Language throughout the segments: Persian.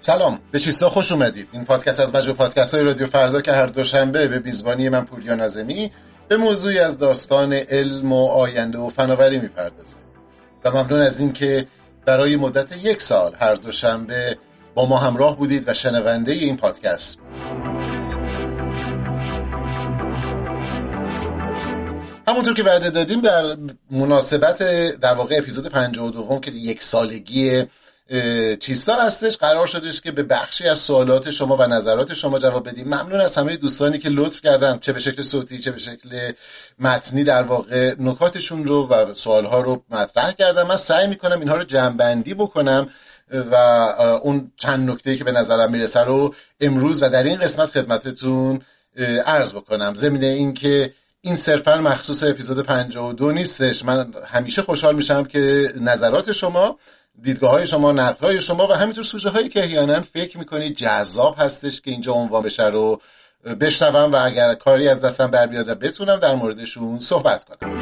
سلام، به چیستا خوش اومدید. این پادکست از مجموعه پادکست‌های رادیو فردا که هر دوشنبه به میزبانی من پوریا ناظمی به موضوعی از داستان علم و آینده و فناوری میپردازه و ممنون از این که برای مدت 1 سال هر دوشنبه با ما همراه بودید و شنونده این پادکست بودید. همونطور که وعده دادیم در مناسبت در واقع اپیزود 52 که 1 سالگی چیستا هستش، قرار شدش که به بخشی از سوالات شما و نظرات شما جواب بدیم. ممنون از همه دوستانی که لطف کردن، چه به شکل صوتی چه به شکل متنی، در واقع نکاتشون رو و سوالها رو مطرح کردن. من سعی میکنم اینها رو جمع‌بندی بکنم و اون چند نکته‌ای که به نظرم میرسه رو امروز و در این قسمت خدمتتون عرض بکنم. ضمن این که این صرفاً مخصوص اپیزود 52 نیستش. من همیشه خوشحال میشم که نظرات شما، دیدگاه‌های شما، نقدهای شما و همینطور سوژه‌هایی که احیانا فکر می‌کنید جذاب هستش که اینجا عنوان بشه رو بشنوم و اگر کاری از دستم بر بیاد و بتونم در موردشون صحبت کنم.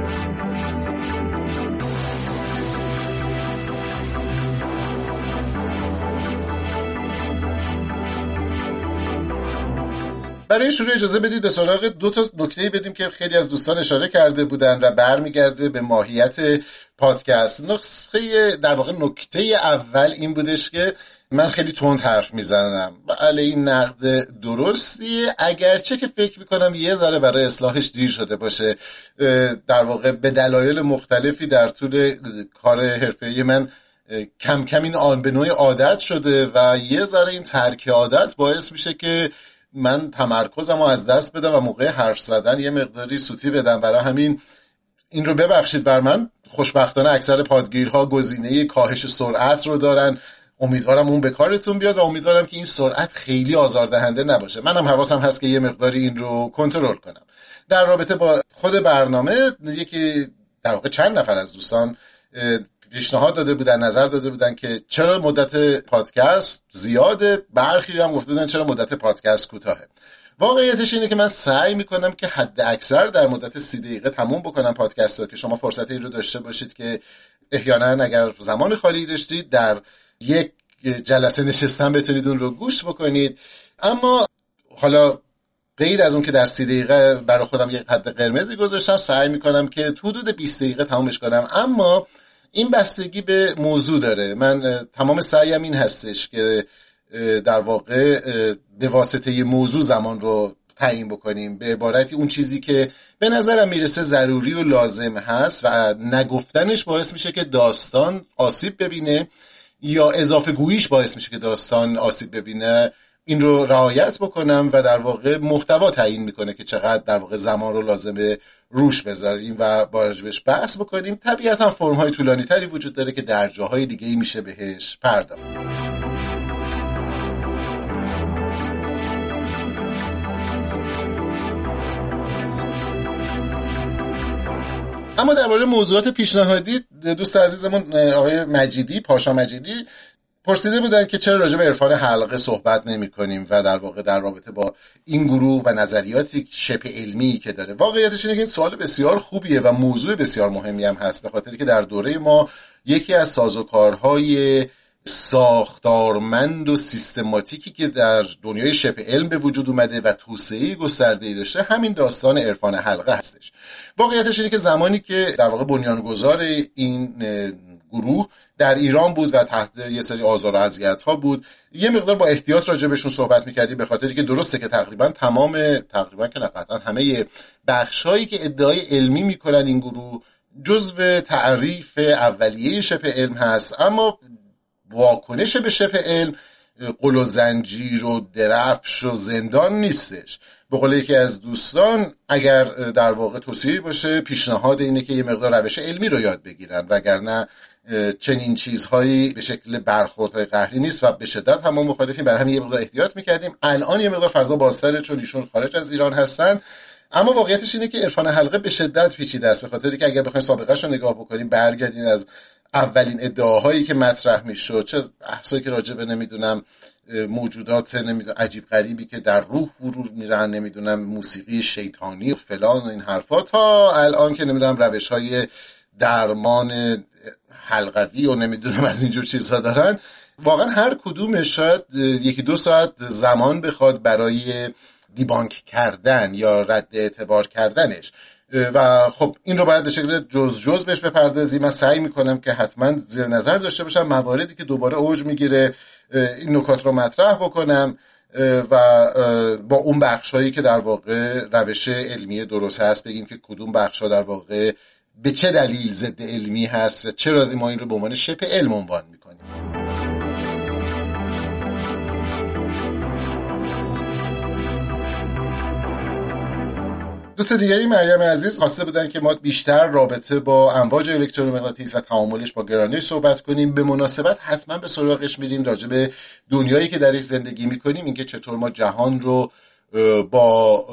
برای شروع اجازه بدید به سراغ 2 تا نکته بدیم که خیلی از دوستان اشاره کرده بودن و برمیگرده به ماهیت پادکست. در واقع نکته اول این بودش که من خیلی تند حرف میزنم. بله، این نقد درستیه، اگرچه که فکر میکنم یه ذره برای اصلاحش دیر شده باشه. در واقع به دلایل مختلفی در طول کار حرفه‌ای من کم کم این به نوعی عادت شده و یه ذره این ترک عادت باعث میشه که من تمرکزم رو از دست بدم و موقع حرف زدن یه مقداری سوتی بدم. برای همین این رو ببخشید بر من. خوشبختانه اکثر پادگیرها گزینه کاهش سرعت رو دارن. امیدوارم اون به کارتون بیاد و امیدوارم که این سرعت خیلی آزاردهنده نباشه. منم حواسم هست که یه مقداری این رو کنترل کنم. در رابطه با خود برنامه، یکی در واقع چند نفر از دوستان پیشنهاد داده بودن، نظر داده بودن که چرا مدت پادکست زیاده، برخی هم گفته بودن چرا مدت پادکست کوتاهه. واقعیتش اینه که من سعی میکنم که حد اکثر در مدت 30 دقیقه تموم بکنم پادکست رو که شما فرصت این رو داشته باشید که احیانا اگر زمان خالی داشتید در یک جلسه نشستن بتونید اون رو گوش بکنید. اما حالا غیر از اون که در 30 دقیقه برای خودم یک حد قرمزی گذاشتم، سعی میکنم که تو حدود 20 دقیقه تمومش کنم. اما این بستگی به موضوع داره. من تمام سعیم این هستش که در واقع به واسطه موضوع زمان رو تعیین بکنیم. به عبارتی اون چیزی که به نظرم میرسه ضروری و لازم هست و نگفتنش باعث میشه که داستان آسیب ببینه یا اضافه گوییش باعث میشه که داستان آسیب ببینه، این رو رعایت بکنم و در واقع محتوا تعیین میکنه که چقدر در واقع زمان رو لازمه روش بذاریم و با راجبش بحث بکنیم. طبیعتا فرم‌های طولانی تری وجود داره که در جاهای دیگه‌ای میشه بهش پرداخت. اما درباره موضوعات پیشنهادی، دوست عزیزمون آقای مجیدی، پاشا مجیدی، پرسیده بودن که چرا راجع به عرفان حلقه صحبت نمی کنیم و در واقع در رابطه با این گروه و نظریاتی شبه علمی که داره. واقعیتش اینه که این سوال بسیار خوبیه و موضوع بسیار مهمی هم هست، به خاطری که در دوره ما یکی از سازوکارهای ساختارمند و سیستماتیکی که در دنیای شبه علم به وجود اومده و توسعه گسترده‌ای داشته همین داستان عرفان حلقه هستش. واقعیتش اینه که زمانی که در واقع بنیانگذار این گروه در ایران بود و تحت یه سری آزار و اذیت‌ها بود، یه مقدار با احتیاط راجع بهشون صحبت می‌کردیم، به خاطری که درسته که تقریبا که قطعا همه بخشایی که ادعای علمی می‌کنن این گروه جزو تعریف اولیه شبه علم هست، اما واکنش به شبه علم قل و زنجیر و درفش و زندان نیستش. به قول یکی از دوستان، اگر در واقع توصیه باشه، پیشنهاد اینه که یه مقدار روش علمی رو یاد بگیرن، وگرنه چنین چیزهایی به شکل برخوردهای قهری نیست و به شدت هم مخالفیم. برای همین یه مقدار احتیاط میکردیم. الان یه مقدار فضا بازتره چون ایشون خارج از ایران هستن. اما واقعیتش اینه که عرفان حلقه به شدت پیچیده است، به خاطری که اگر بخواید سابقه‌اش رو نگاه بکنیم، برگردین از اولین ادعاهایی که مطرح میشد، چه بحثایی که راجع به موجودات عجیب غریبی که در روح فرو میرن، موسیقی شیطانی و فلان و این حرفا، تا الان که روش‌های درمان حلقوی و از اینجور چیزها دارن. واقعا هر کدومش شاید 1-2 ساعت زمان بخواد برای دیبانک کردن یا رد اعتبار کردنش و خب این رو باید به شکل جز بهش بپردازیم. من سعی میکنم که حتما زیر نظر داشته باشم مواردی که دوباره اوج میگیره این نکات رو مطرح بکنم و با اون بخشایی که در واقع روش علمی درست هست بگیم که کدوم بخشا در واقع به چه دلیل ضد علمی هست و چرا ما این رو به عنوان شبه علم عنوان میکنیم. دوست دیگری مریم عزیز خواسته بودن که ما بیشتر رابطه با امواج الکترومغناطیس و تعاملش با گرانش صحبت کنیم. به مناسبت حتما به سراغش میریم راجع به دنیایی که درش زندگی میکنیم، اینکه چطور ما جهان رو با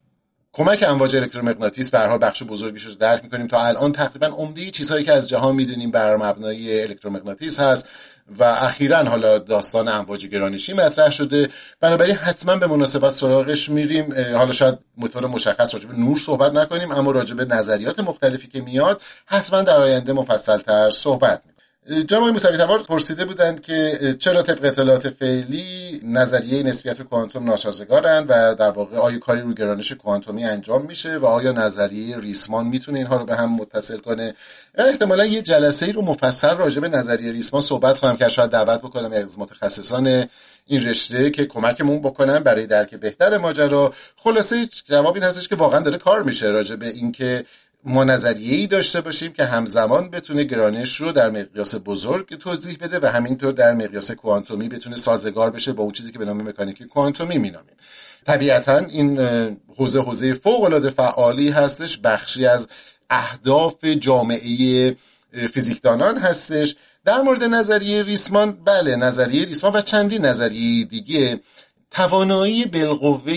کمک امواج الکترومغناطیس به هر حال بخش بزرگیش رو درک میکنیم. تا الان تقریبا عمده چیزهایی که از جهان میدونیم بر مبنای الکترومغناطیس هست و اخیراً حالا داستان امواج گرانشی مطرح شده، بنابراین حتما به مناسبت سراغش میریم. حالا شاید مطور مشخص راجع به نور صحبت نکنیم، اما راجع به نظریات مختلفی که میاد حتما در آینده مفصل‌تر صحبت میکنیم. جناب موسوی تبار پرسیده بودند که چرا طبق اطلاعات فعلی نظریه نسبیت و کوانتوم ناسازگارند و در واقع آیا کاری روی گرانش کوانتومی انجام میشه و آیا نظریه ریسمان میتونه اینها رو به هم متصل کنه. احتمالا یه جلسه‌ای رو مفصل راجع به نظریه ریسمان صحبت خواهم کرد، شاید دعوت بکنم از متخصصان این رشته که کمکمون بکنن برای درک بهتر ماجرا. خلاصه جواب این هستش که واقعا داره کار میشه راجع به اینکه ما نظریه‌ای داشته باشیم که همزمان بتونه گرانش رو در مقیاس بزرگ توضیح بده و همینطور در مقیاس کوانتومی بتونه سازگار بشه با اون چیزی که به نام مکانیک کوانتومی مینامیم. طبیعتاً این حوزه فوق‌العاده فعالی هستش، بخشی از اهداف جامعه فیزیکدانان هستش. در مورد نظریه ریسمان، بله نظریه ریسمان و چندین نظریه دیگه توانایی بالقوه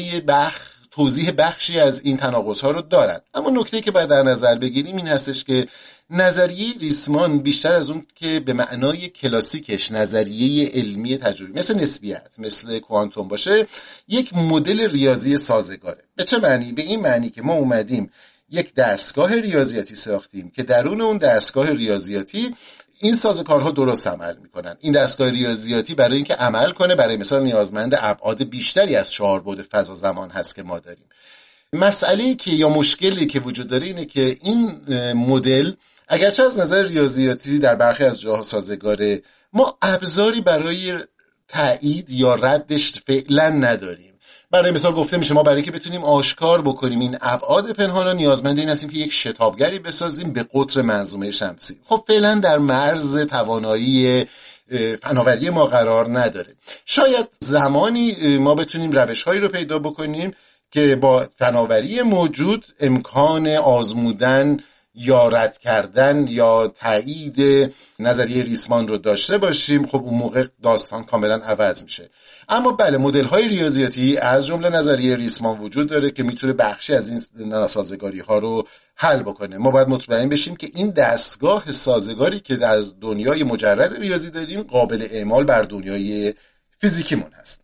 توضیح بخشی از این تناقض‌ها رو دارن، اما نکته‌ای که باید در نظر بگیریم این هستش که نظریه ریسمان بیشتر از اون که به معنای کلاسیکش نظریه علمی تجربی مثل نسبیت مثل کوانتوم باشه، یک مدل ریاضی سازگاره. به چه معنی؟ به این معنی که ما اومدیم یک دستگاه ریاضیاتی ساختیم که درون اون دستگاه ریاضیاتی این سازوکارها درست عمل میکنن. این دستگاه ریاضیاتی برای اینکه عمل کنه برای مثال نیازمند ابعاد بیشتری از 4 بعد فضا زمان هست که ما داریم. مسئله‌ای که یا مشکلی که وجود داره اینه که این مدل اگرچه از نظر ریاضیاتی در برخی از جاها سازگاره، ما ابزاری برای تایید یا ردش فعلا نداریم. برای مثال گفته میشه ما برای اینکه بتونیم آشکار بکنیم این ابعاد پنهان را نیازمند این هستیم که یک شتابگری بسازیم به قطر منظومه شمسی. خب فعلا در مرز توانایی فناوری ما قرار نداره. شاید زمانی ما بتونیم روش‌هایی رو پیدا بکنیم که با فناوری موجود امکان آزمودن یا رد کردن یا تایید نظریه ریسمان رو داشته باشیم. خب اون موقع داستان کاملا عوض میشه. اما بله مدل‌های ریاضیاتی از جمله نظریه ریسمان وجود داره که میتونه بخشی از این ناسازگاری‌ها رو حل بکنه. ما باید مطمئن بشیم که این دستگاه سازگاری که از دنیای مجرد ریاضی داریم قابل اعمال بر دنیای فیزیکیمون هست.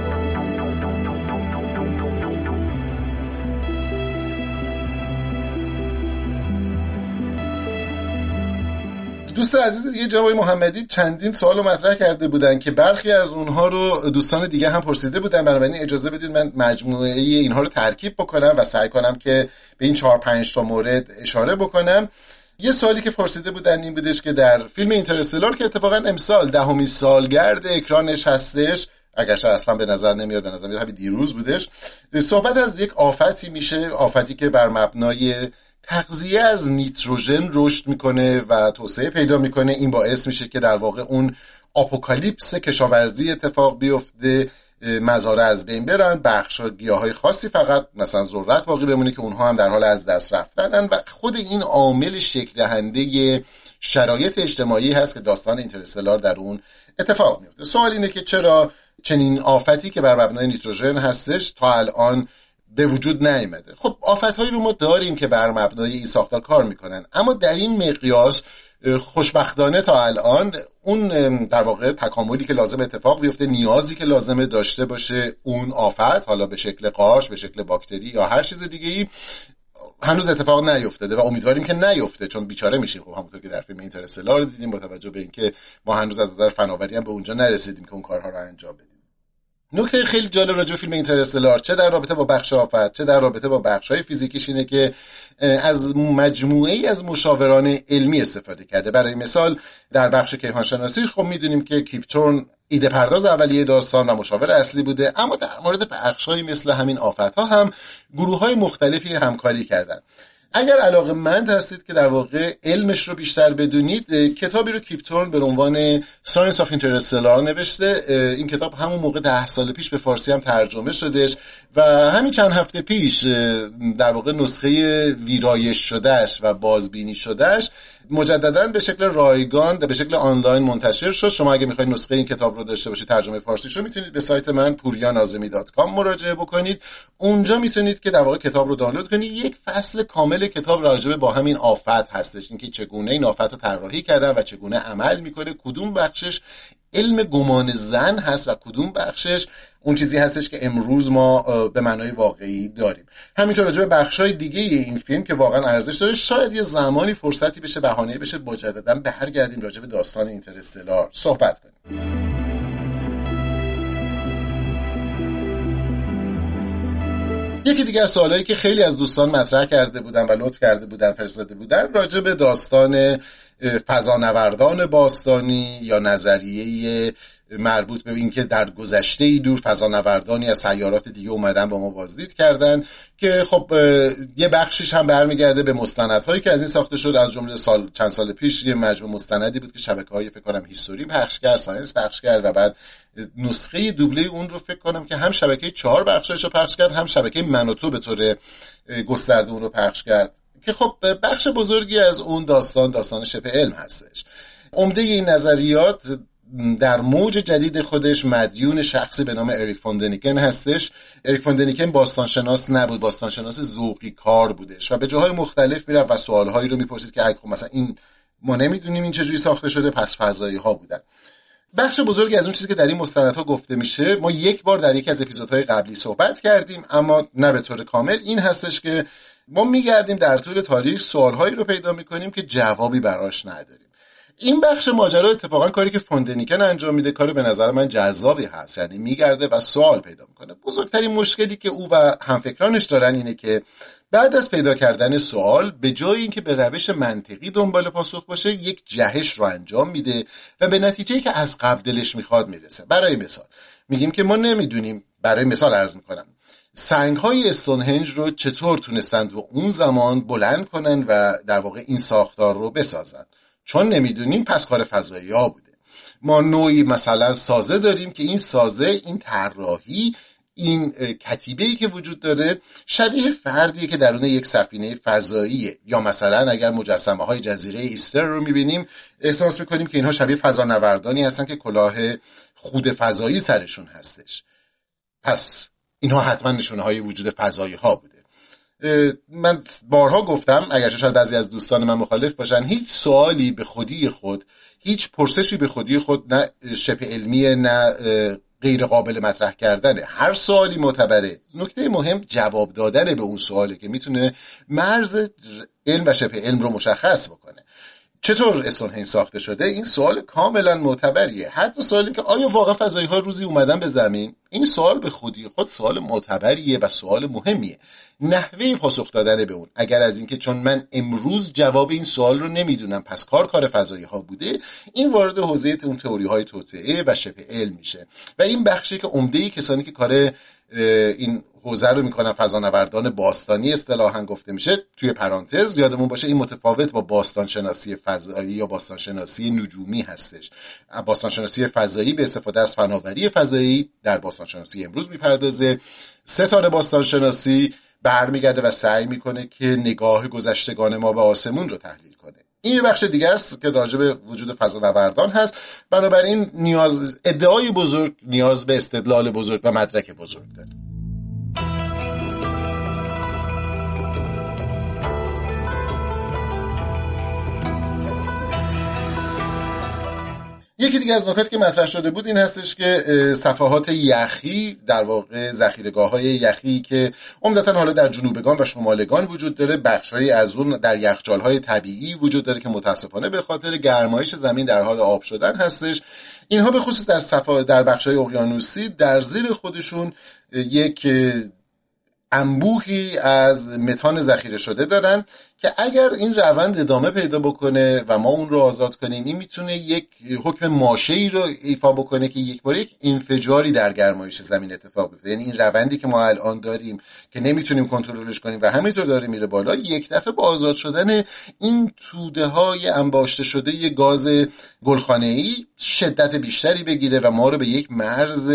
دوست عزیز دیگه جناب محمدی چندین سوالو مطرح کرده بودن که برخی از اونها رو دوستان دیگه هم پرسیده بودن، بنابراین اجازه بدید من مجموعه اینها رو ترکیب بکنم و سعی کنم که به این 4-5 تا مورد اشاره بکنم. یه سوالی که پرسیده بودن این بودش که در فیلم اینترستلار که اتفاقا امسال 10مین سالگرد اکرانش هستش، اگرچه اصلا به نظر نمیاد، به نظر میاد همین دیروز بودش، صحبت از یک آفتی میشه، آفتی که بر مبنای تغذیه از نیتروژن رشد میکنه و توسعه پیدا میکنه. این باعث میشه که در واقع اون آپوکالیپس کشاورزی اتفاق بیفته، مزارع از بین برن، بخش گیاهای خاصی فقط مثلا ذرت باقی بمونه که اونها هم در حال از دست رفتنن و خود این عامل شکل دهنده شرایط اجتماعی هست که داستان اینترستلار در اون اتفاق میفته. سوال اینه که چرا چنین آفتی که بر مبنای نیتروژن هستش تا الان به وجود نیامده. خب آفت‌هایی رو ما داریم که بر مبنای این ساختار کار میکنن، اما در این مقیاس خوشبختانه تا الان اون در واقع تکاملی که لازم اتفاق بیفته، نیازی که لازمه داشته باشه اون آفت، حالا به شکل قارچ، به شکل باکتری یا هر چیز دیگه‌ای، هنوز اتفاق نیفتاده و امیدواریم که نیفته، چون بیچاره میشیم. خب همونطور که در فیلم اینترستلار دیدیم، با توجه به اینکه ما هنوز از نظر فناوری هم به اونجا نرسیدیم که اون کارها رو انجام بدیم. نکته خیلی جالب راجع به فیلم اینترستلار، چه در رابطه با بخش آفت چه در رابطه با بخش‌های فیزیکیش، اینه که از مجموعه‌ای از مشاوران علمی استفاده کرده. برای مثال در بخش کیهانشناسی خب میدونیم که کیپ تورن ایده پرداز اولیه داستان و مشاور اصلی بوده، اما در مورد بخش‌های مثل همین آفت‌ها هم گروه‌های مختلفی همکاری کردن. اگر علاقه‌مند هستید که در واقع علمش رو بیشتر بدونید، کتابی رو کیپ تورن به عنوان Science of Interstellar نوشته. این کتاب همون موقع 10 سال پیش به فارسی هم ترجمه شدش و همین چند هفته پیش در واقع نسخه ویرایش شدهش و بازبینی شدهش مجددا به شکل رایگان به شکل آنلاین منتشر شد. شما اگه میخواید نسخه این کتاب رو داشته باشید، ترجمه فارسیش رو، میتونید به سایت من puriyanazemi.com مراجعه بکنید. اونجا میتونید که در واقع کتاب رو دانلود کنید. یک فصل کامل کتاب راجع به با همین آفت هستش، اینکه چگونه این آفت رو طراحی کردن و چگونه عمل میکنه، کدوم بخشش علم گمان زن هست و کدوم بخشش اون چیزی هستش که امروز ما به معنای واقعی داریم. همینطور راجع به بخش‌های دیگه این فیلم که واقعا ارزش داره، شاید یه زمانی فرصتی بشه، بهانه‌ای بشه مجددا برگردیم راجع به داستان اینترستلار صحبت کنیم. یکی دیگه از سوالایی که خیلی از دوستان مطرح کرده بودن و لطف کرده بودن فرستاده بودن راجع به داستان فضانوردان باستانی یا نظریه مربوط به این که در گذشته‌ای دور فضانوردانی از سیارات دیگه اومدن با ما بازدید کردن، که خب یه بخشش هم برمیگرده به مستندهایی که از این ساخته شد. از جمله چند سال پیش یه مجموعه مستندی بود که شبکه‌های فکر کنم هیستوری پخش کرد، ساینس پخش کرد و بعد نسخه دوبله اون رو فکر کنم که هم شبکه 4 بخشش رو پخش کرد، هم شبکه منوتو به طور گسترده اون رو پخش کرد، که خب بخش بزرگی از اون داستان شبه علم هستش. عمده این نظریات در موج جدید خودش مدیون شخصی به نام اریک فون دنیکن هستش. اریک فون دنیکن باستانشناس نبود، باستانشناس ذوقی کار بودش و به جاهای مختلف میرفت و سوالهایی رو میپرسید که خب مثلا این ما نمیدونیم این چجوری ساخته شده، پس فضایی ها بودن. بخش بزرگی از اون چیزی که در این مستندها گفته میشه ما یک بار در یکی از اپیزودهای قبلی صحبت کردیم، اما نه به طور کامل. این هستش که ما میگردیم در طول تاریخ سوالهایی رو پیدا میکنیم که جوابی براش نداریم. این بخش ماجرا اتفاقا کاری که فون دنیکن انجام میده کار به نظر من جذابی هست، یعنی میگرده و سوال پیدا میکنه. بزرگترین مشکلی که او و همفکرانش دارن اینه که بعد از پیدا کردن سوال، به جای اینکه به روش منطقی دنبال پاسخ باشه، یک جهش رو انجام میده و به نتیجه‌ای که از قبل دلش میخواد میرسه. برای مثال میگیم که ما نمیدونیم، برای مثال عرض میکنم، سنگ‌های استونهنج رو چطور تونستند و اون زمان بلند کنن و در واقع این ساختار رو بسازن. چون نمیدونیم پس کار فضایی‌ها بوده. ما نوعی مثلا سازه داریم که این سازه، این طراحی، این کتیبه‌ای که وجود داره شبیه فردیه که درون یک سفینه فضاییه. یا مثلا اگر مجسمه‌های جزیره ایستر رو می‌بینیم احساس می‌کنیم که اینها شبیه فضانوردانی هستن که کلاه خود فضایی سرشون هستش. پس اینها حتما نشونه‌های وجود فضایی‌ها بوده. من بارها گفتم، اگرچه شاید بعضی از دوستان من مخالف باشن، هیچ سوالی به خودی خود، هیچ پرسشی به خودی خود نه شبه علمیه نه غیر قابل مطرح کردنه. هر سوالی معتبره. نکته مهم جواب دادن به اون سواله که میتونه مرز علم و شبه علم رو مشخص بکنه. چطور استونهنج ساخته شده؟ این سوال کاملا معتبریه. حتی سوالی که آیا واقعا فضایی‌ها روزی اومدن به زمین، این سوال به خودی خود سوال معتبریه و سوال مهمیه. نحوه پاسخ دادن به اون، اگر از اینکه چون من امروز جواب این سوال رو نمیدونم پس کار فضایی‌ها بوده، این وارد حوزه اون تئوری‌های توطئه و شبه علم میشه و این بخشی که عمده کسانی که کار این حوزه رو میکنن فضانوردان باستانی اصطلاحاً گفته میشه، توی پرانتز یادمون باشه این متفاوت با باستانشناسی فضایی یا باستانشناسی نجومی هستش. باستانشناسی فضایی به استفاده از فناوری فضایی در باستانشناسی امروز میپردازه. ستاره باستانشناسی برمیگرده و سعی میکنه که نگاه گذشتگان ما به آسمون رو تحلیل کنه. این یه بخش دیگه است که راجع به وجود فضانوردان هست. بنابراین ادعای بزرگ نیاز به استدلال بزرگ و مدرک بزرگ داره. یکی دیگه از نکاتی که مطرح شده بود این هستش که صفحات یخی، در واقع ذخیره‌گاه‌های یخی که عمدتاً حالا در جنوبگان و شمالگان وجود داره، بخش‌هایی از اون در یخچال‌های طبیعی وجود داره که متاسفانه به خاطر گرمایش زمین در حال آب شدن هستش. اینها به خصوص در بخش‌های اقیانوسی در زیر خودشون یک انبوهی از متان ذخیره شده دارن که اگر این روند ادامه پیدا بکنه و ما اون رو آزاد کنیم، این میتونه یک حکم ماشه‌ای رو ایفا بکنه که یک بار یک انفجاری در گرمایش زمین اتفاق بیفته. یعنی این روندی که ما الان داریم که نمیتونیم کنترلش کنیم و همینطور داره میره بالا، یک دفعه با آزاد شدن این توده های انباشته شده گاز گلخانه‌ای شدت بیشتری بگیره و ما رو به یک مرز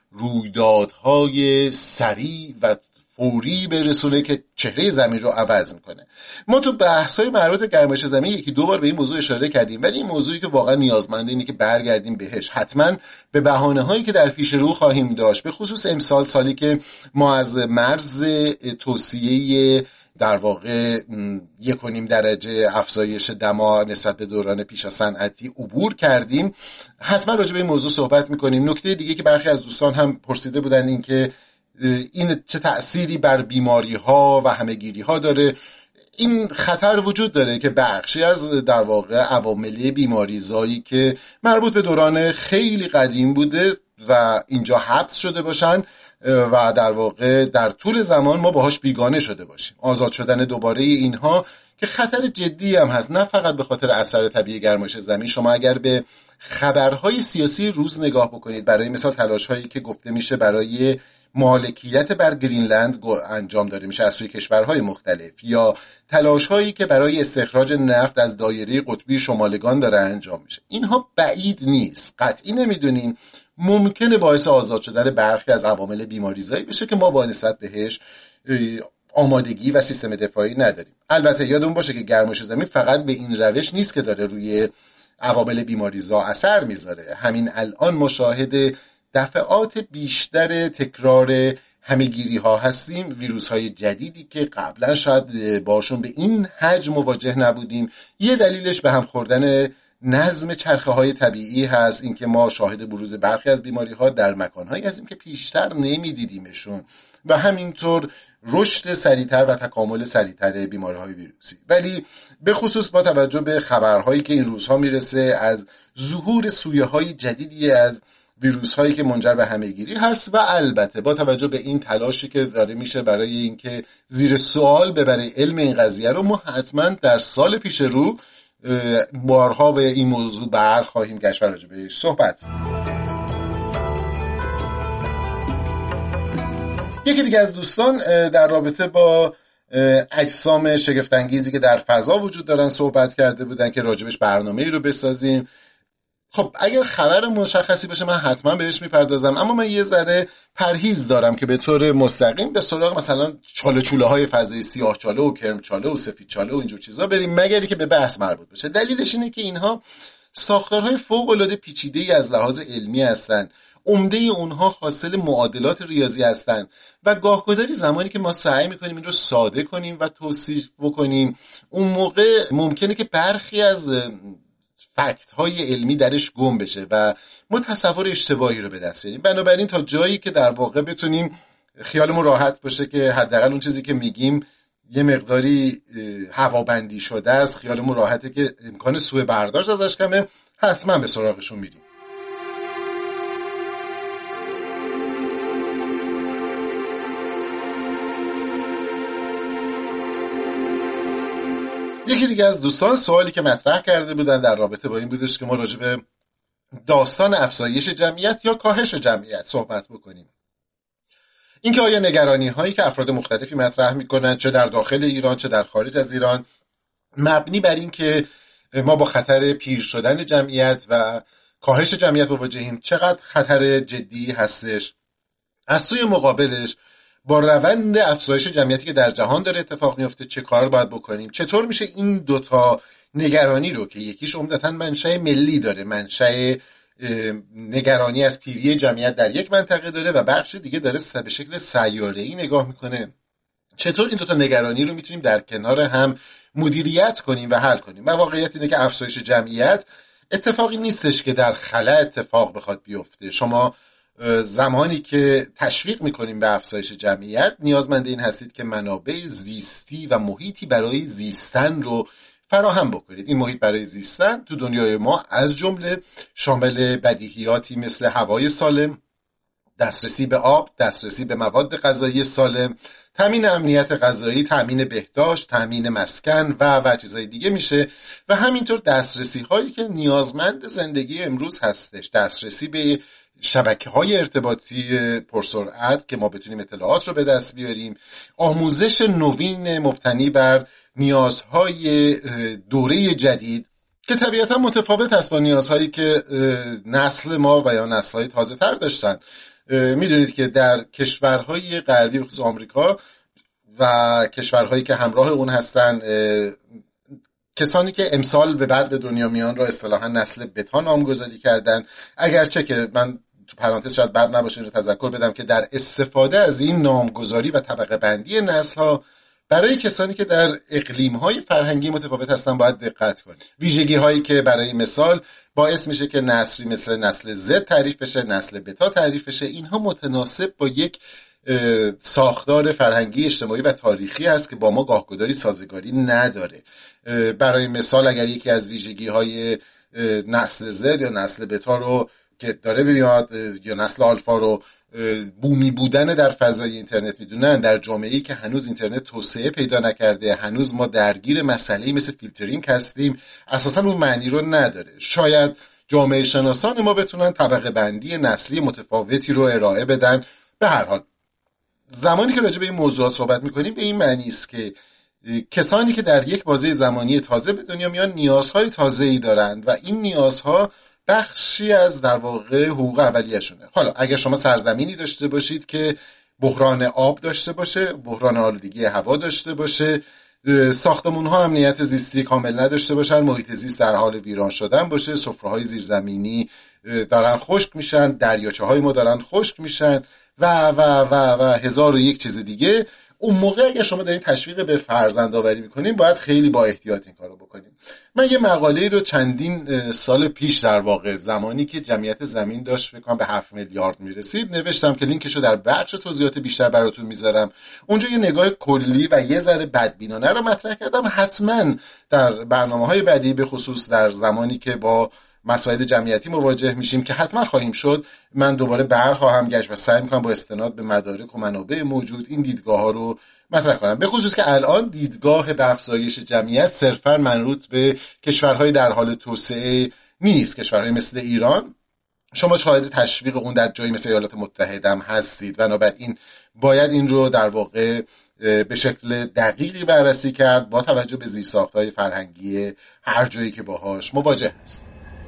رویدادهای سریع و فوری برسونه که چهره زمین رو عوض میکنه. ما تو بحث‌های مربوط به گرمایش زمین یکی دو بار به این موضوع اشاره کردیم، ولی این موضوعی که واقعا نیازمنده اینه که برگردیم بهش. حتما به بهانه‌هایی که در پیش رو خواهیم داشت، به خصوص امسال سالی که ما از مرز توصیه در واقع 1.5 درجه افزایش دما نسبت به دوران پیش از صنعتی عبور کردیم، حتما راجع به این موضوع صحبت میکنیم. نکته دیگه که برخی از دوستان هم پرسیده بودن این که این چه تأثیری بر بیماری ها و همه‌گیری ها داره. این خطر وجود داره که بخشی از در واقع عوامل بیماریزایی که مربوط به دوران خیلی قدیم بوده و اینجا حبس شده باشن و در واقع در طول زمان ما باهاش بیگانه شده باشیم. آزاد شدن دوباره اینها که خطر جدی هم هست، نه فقط به خاطر اثر طبیعی گرمایش زمین. شما اگر به خبرهای سیاسی روز نگاه بکنید، برای مثال تلاش‌هایی که گفته میشه برای مالکیت بر گرینلند انجام داده میشه از سوی کشورهای مختلف، یا تلاش‌هایی که برای استخراج نفت از دایره قطبی شمالگان داره انجام میشه، اینها بعید نیست، قطعی نمیدونیم ممکنه باعث آزاد شدن برخی از عوامل بیماریزایی بشه که ما با نسبت بهش آمادگی و سیستم دفاعی نداریم. البته یادمون باشه که گرمایش زمین فقط به این روش نیست که داره روی عوامل بیماریزا اثر میذاره. همین الان مشاهده دفعات بیشتر تکرار همه‌گیری ها هستیم، ویروس های جدیدی که قبلا شاید باشون به این حجم مواجه نبودیم. یه دلیلش به هم خوردن نظم چرخه های طبیعی هست، اینکه ما شاهد بروز برخی از بیماری ها در مکان هایی هستیم که پیشتر نمیدیدیمشون و همینطور رشد سریعتر و تکامل سریعتر بیماری های ویروسی. ولی به خصوص با توجه به خبرهایی که این روزها میرسه از ظهور سویه های جدیدی از ویروس هایی که منجر به همه‌گیری هست و البته با توجه به این تلاشی که داره میشه برای اینکه زیر سوال ببره علم این قضیه رو، ما حتما در سال پیش رو بارها به این موضوع خواهیم گشت و راجع بهش صحبت. یکی دیگه از دوستان در رابطه با اجسام شگفت‌انگیزی که در فضا وجود دارن صحبت کرده بودن که راجبش برنامه‌ای رو بسازیم. خب اگر خبر مشخصی باشه من حتما بهش میپردازم، اما من یه ذره پرهیز دارم که به طور مستقیم به سراغ مثلا چاله چوله های فضایی، سیاه چاله و کرم چاله و سفید چاله و اینجور چیزا بریم، مگری که به بحث مربوط باشه. دلیلش اینه که اینها ساختارهای فوق العاده پیچیده‌ای از لحاظ علمی هستن، عمده اونها حاصل معادلات ریاضی هستن و گاهگداری زمانی که ما سعی میکنیم این رو ساده کنیم و توصیف بکنیم، اون موقع ممکنه که برخی از فکت های علمی درش گم بشه و ما تصور اشتباهی رو به دست بیاریم. بنابراین تا جایی که در واقع بتونیم خیالمون راحت باشه که حداقل اون چیزی که میگیم یه مقداری هوابندی شده است، خیالمون راحته که امکان سوء برداشت ازش کمه، حتما به سراغشون میریم. یکی دیگه از دوستان سوالی که مطرح کرده بودن در رابطه با این بودش که ما راجع به داستان افزایش جمعیت یا کاهش جمعیت صحبت بکنیم. اینکه آیا نگرانی هایی که افراد مختلفی مطرح میکنن چه در داخل ایران چه در خارج از ایران مبنی بر این که ما با خطر پیر شدن جمعیت و کاهش جمعیت مواجهیم، چقدر خطر جدی هستش؟ از سوی مقابلش با روند افزایش جمعیتی که در جهان داره اتفاق میفته چه کار باید بکنیم؟ چطور میشه این دوتا نگرانی رو که یکیش عمدتاً منشأ ملی داره، منشأ نگرانی از پیری جمعیت در یک منطقه داره و بخش دیگه داره به شکل سیاره‌ای نگاه میکنه، چطور این دوتا نگرانی رو میتونیم در کنار هم مدیریت کنیم و حل کنیم؟ و واقعیت اینه که افزایش جمعیت اتفاقی نیستش که در خلا اتفاق بخواد بیفته. شما زمانی که تشویق میکنیم به افزایش جمعیت، نیازمند این هستید که منابع زیستی و محیطی برای زیستن رو فراهم بکنید. این محیط برای زیستن تو دنیای ما از جمله شامل بدیهیاتی مثل هوای سالم، دسترسی به آب، دسترسی به مواد غذایی سالم، تامین امنیت غذایی، تامین بهداشت، تامین مسکن و چیزهای دیگه میشه و همینطور دسترسی هایی که نیازمند زندگی امروز هستش، دسترسی به شبکه‌های ارتباطی پرسرعت که ما بتونیم اطلاعات رو به دست بیاریم، آموزش نوین مبتنی بر نیازهای دوره جدید که طبیعتا متفاوت است با نیازهایی که نسل ما و یا نسل‌های تازه‌تر داشتن. میدونید که در کشورهای غربی بخصوص آمریکا و کشورهایی که همراه اون هستن، کسانی که امسال به بعد به دنیا میان را اصطلاحاً نسل بتا نامگذاری کردن، اگرچه که من تو پرانتز شاید بد نباشه رو تذکر بدم که در استفاده از این نامگذاری و طبقه بندی نسل‌ها برای کسانی که در اقلیم‌های فرهنگی متفاوت هستن باید دقت کنید. ویژگی‌هایی که برای مثال باعث میشه که نسلی مثل نسل زد تعریف بشه، نسل بتا تعریف بشه، اینها متناسب با یک ساختار فرهنگی، اجتماعی و تاریخی هست که با ما گاهگداری سازگاری نداره. برای مثال اگر یکی از ویژگی‌های نسل زد یا نسل بتا رو که داره بیاد یا نسل آلفا رو بومی بودن در فضای اینترنت میدونن، در جامعه‌ای که هنوز اینترنت توسعه پیدا نکرده، هنوز ما درگیر مسئله‌ای مثل فیلترینگ هستیم، اساساً اون معنی رو نداره. شاید جامعه شناسان ما بتونن طبقه بندی نسلی متفاوتی رو ارائه بدن. به هر حال زمانی که راجع به این موضوعات صحبت میکنیم به این معنی است که کسانی که در یک بازه زمانی تازه به دنیا میان نیازهای تازه‌ای دارن و این نیازها بخشی از در واقع حقوق اولیه‌شونه. حالا اگر شما سرزمینی داشته باشید که بحران آب داشته باشه، بحران آلودگی هوا داشته باشه، ساختمان‌ها امنیت زیستی کامل نداشته باشن، محیط زیست در حال ویران شدن باشه، سفره‌های زیرزمینی دارن خشک میشن، دریاچه‌های ما دارن خشک میشن و هزار و یک چیز دیگه، اون موقع اگه شما دارین تشویق به فرزندآوری میکنین باید خیلی با احتیاط این کارو بکنین. من یه مقاله رو چندین سال پیش در واقع زمانی که جمعیت زمین داشت فکر کنم به 7 میلیارد میرسید نوشتم که لینکشو در بخش توضیحات بیشتر براتون میذارم. اونجا یه نگاه کلی و یه ذره بدبینانه رو مطرح کردم. حتما در برنامه‌های بعدی به خصوص در زمانی که با مسائل جمعیتی مواجه میشیم که حتما خواهیم شد، من دوباره برخواهم گشت و سعی میکنم با استناد به مدارک و منابع موجود این دیدگاه ها رو مطرح کنم. به خصوص که الان دیدگاه به افزایش جمعیت صرفا منوط به کشورهای در حال توسعه نیست. کشورهای مثل ایران شما شاهد تشویق اون در جایی مثل ایالات متحده هم هستید و بنابراین باید این رو در واقع به شکل دقیقی بررسی کرد با توجه به زیرساخت‌های فرهنگی هر جایی که باهاش مواجه هست.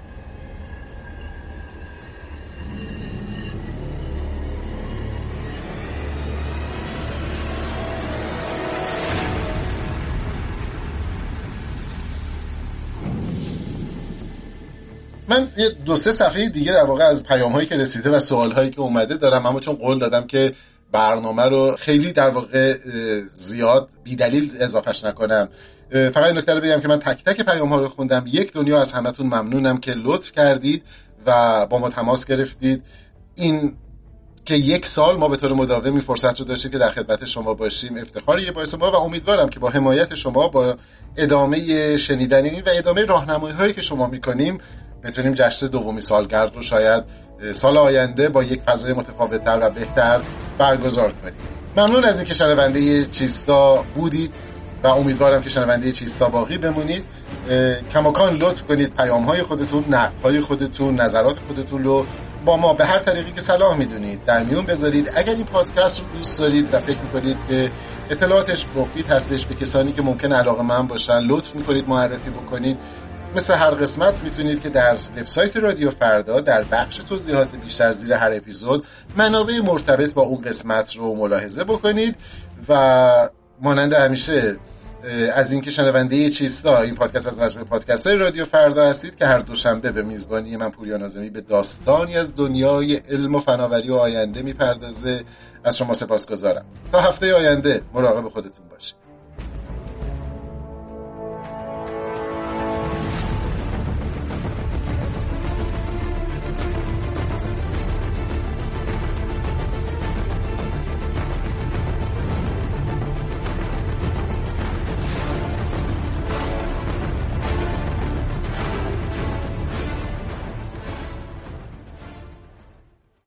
من یه 2-3 صفحه دیگه در واقع از پیام‌هایی که رسیده و سوال‌هایی که اومده دارم، اما چون قول دادم که برنامه رو خیلی در واقع زیاد بی‌دلیل اضافهش نکنم، فقط نکته رو بگم که من تک تک پیام‌ها رو خوندم. یک دنیا از همتون ممنونم که لطف کردید و با ما تماس گرفتید. این که 1 سال ما به طور مداومی فرصت رو داشتیم که در خدمت شما باشیم افتخاریه باعث ما و امیدوارم که با حمایت شما، با ادامه شنیدن این و ادامه راهنمایی‌هایی که شما می‌کنیم بتونیم جشن 2 سالگرد رو شاید سال آینده با یک فضای متفاوت‌تر و بهتر برگزار کنیم. ممنون از اینکه شنونده چیستا بودید و امیدوارم که شنونده چیستا باقی بمونید. کماکان لطف کنید پیام‌های خودتون، نقدهای خودتون، نظرات خودتون رو با ما به هر طریقی که صلاح میدونید در میون بذارید. اگر این پادکست رو دوست دارید و فکر میکنید که اطلاعاتش مفید هستش به کسانی که ممکن علاقه‌مند باشن، لطف میکنید معرفی بکنید. مثل هر قسمت میتونید که در وبسایت رادیو فردا در بخش توضیحات بیشتر زیر هر اپیزود منابع مرتبط با اون قسمت رو ملاحظه بکنید و مانند همیشه از اینکه شنونده چیستا، این پادکست از مجموعه پادکست‌های رادیو فردا هستید که هر دوشنبه به میزبانی من پوریا ناظمی به داستانی از دنیای علم و فناوری و آینده میپردازه، از شما سپاسگزارم. تا هفته آینده مراقب خودتون باشید.